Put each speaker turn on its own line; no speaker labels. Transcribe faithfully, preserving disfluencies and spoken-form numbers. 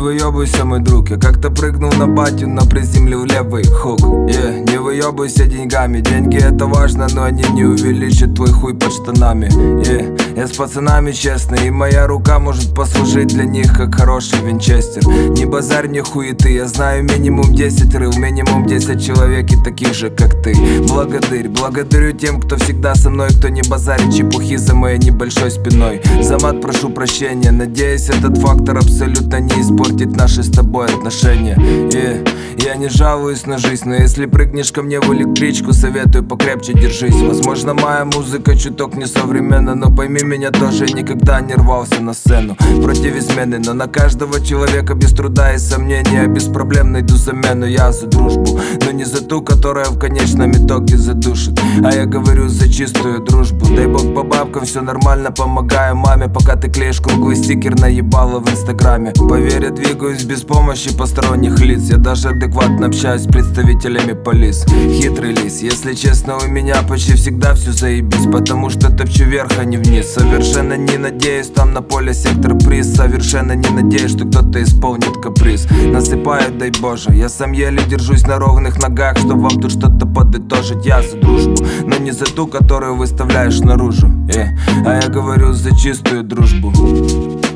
выебывайся, мой друг. Я как-то прыгнул на батю, но приземлил левый хук. yeah. Не выебывайся деньгами. Деньги это важно, но они не увеличат твой хуй под штанами. yeah. Я с пацанами честный, и моя рука может послужить для них как хороший винчестер. Не базарь, не хуеты. Я знаю минимум десять рыл, минимум десять человек и таких же, как ты. Благодарь, благодарю тем, кто всегда со мной, кто не базарит чепухи за моей небольшой спиной. За мат прошу прощения, надеюсь, этот фактор абсолютно не испортит наши с тобой отношения. yeah. Я не жалуюсь на жизнь, но если прыгнешь ко мне в электричку, советую покрепче держись. Возможно, моя музыка чуток несовременна, но пойми меня тоже, никогда не рвался на сцену против измены. Но на каждого человека без труда и сомнения без проблем найду замену. Я за дружбу, но не за ту, которая в конечном итоге задушит. А я говорю за чистую дружбу. Дай бог по бабкам, все нормально, помогаю маме, пока ты клеишь круглый стикер наебало в инстаграме. Поверь, я двигаюсь без помощи посторонних лиц. Я даже адекватно общаюсь с представителями полис. Хитрый лис, если честно, у меня почти всегда все заебись, потому что топчу вверх, а не вниз. Совершенно не надеюсь, там на поле сектор приз. Совершенно не надеюсь, что кто-то исполнит каприз. Насыпает, дай боже, я сам еле держусь на ровных ногах, чтобы вам тут что-то подытожить. Я за дружбу, но не за ту, которую выставляешь наружу. yeah. А я говорю за чистую дружбу.